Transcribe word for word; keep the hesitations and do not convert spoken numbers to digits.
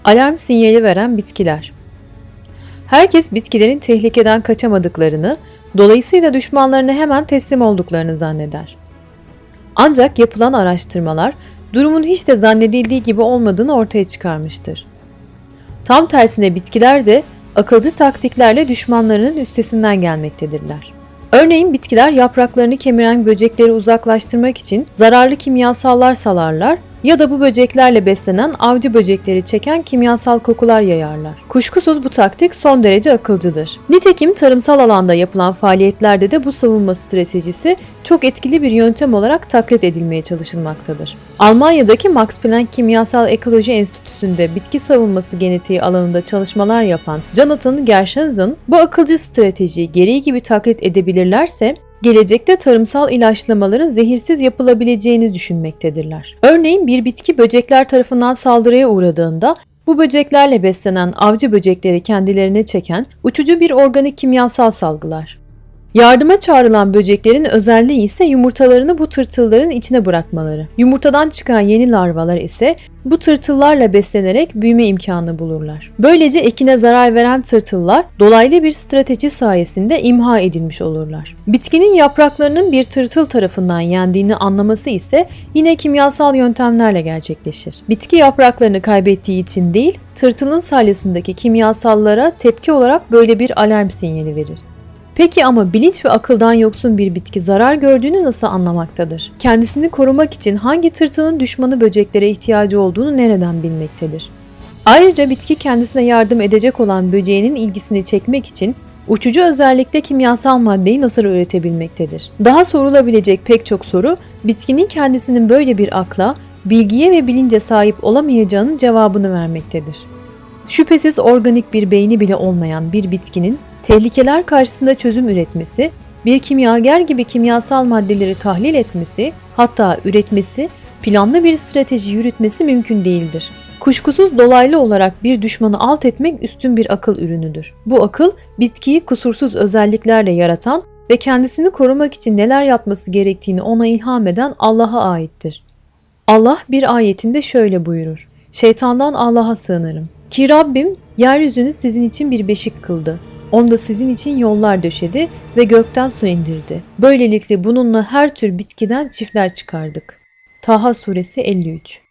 Alarm sinyali veren bitkiler. Herkes bitkilerin tehlikeden kaçamadıklarını, dolayısıyla düşmanlarına hemen teslim olduklarını zanneder. Ancak yapılan araştırmalar durumun hiç de zannedildiği gibi olmadığını ortaya çıkarmıştır. Tam tersine bitkiler de akılcı taktiklerle düşmanlarının üstesinden gelmektedirler. Örneğin bitkiler yapraklarını kemiren böcekleri uzaklaştırmak için zararlı kimyasallar salarlar ya da bu böceklerle beslenen avcı böcekleri çeken kimyasal kokular yayarlar. Kuşkusuz bu taktik son derece akılcıdır. Nitekim tarımsal alanda yapılan faaliyetlerde de bu savunma stratejisi çok etkili bir yöntem olarak taklit edilmeye çalışılmaktadır. Almanya'daki Max Planck Kimyasal Ekoloji Enstitüsü'nde bitki savunması genetiği alanında çalışmalar yapan Jonathan Gershenson, bu akılcı stratejiyi gereği gibi taklit edebilirlerse gelecekte tarımsal ilaçlamaların zehirsiz yapılabileceğini düşünmektedirler. Örneğin bir bitki böcekler tarafından saldırıya uğradığında bu böceklerle beslenen avcı böcekleri kendilerine çeken uçucu bir organik kimyasal salgılar. Yardıma çağrılan böceklerin özelliği ise yumurtalarını bu tırtılların içine bırakmaları. Yumurtadan çıkan yeni larvalar ise bu tırtıllarla beslenerek büyüme imkanı bulurlar. Böylece ekine zarar veren tırtıllar dolaylı bir strateji sayesinde imha edilmiş olurlar. Bitkinin yapraklarının bir tırtıl tarafından yendiğini anlaması ise yine kimyasal yöntemlerle gerçekleşir. Bitki yapraklarını kaybettiği için değil, tırtılın salyasındaki kimyasallara tepki olarak böyle bir alarm sinyali verir. Peki ama bilinç ve akıldan yoksun bir bitki zarar gördüğünü nasıl anlamaktadır? Kendisini korumak için hangi tırtılın düşmanı böceklere ihtiyacı olduğunu nereden bilmektedir? Ayrıca bitki kendisine yardım edecek olan böceğinin ilgisini çekmek için uçucu özellikle kimyasal maddeyi nasıl üretebilmektedir? Daha sorulabilecek pek çok soru, bitkinin kendisinin böyle bir akla, bilgiye ve bilince sahip olamayacağının cevabını vermektedir. Şüphesiz organik bir beyni bile olmayan bir bitkinin tehlikeler karşısında çözüm üretmesi, bir kimyager gibi kimyasal maddeleri tahlil etmesi, hatta üretmesi, planlı bir strateji yürütmesi mümkün değildir. Kuşkusuz dolaylı olarak bir düşmanı alt etmek üstün bir akıl ürünüdür. Bu akıl, bitkiyi kusursuz özelliklerle yaratan ve kendisini korumak için neler yapması gerektiğini ona ilham eden Allah'a aittir. Allah bir ayetinde şöyle buyurur: "Şeytandan Allah'a sığınırım. Ki Rabbim yeryüzünü sizin için bir beşik kıldı. Onda sizin için yollar döşedi ve gökten su indirdi. Böylelikle bununla her tür bitkiden çiftler çıkardık." Taha suresi elli üç.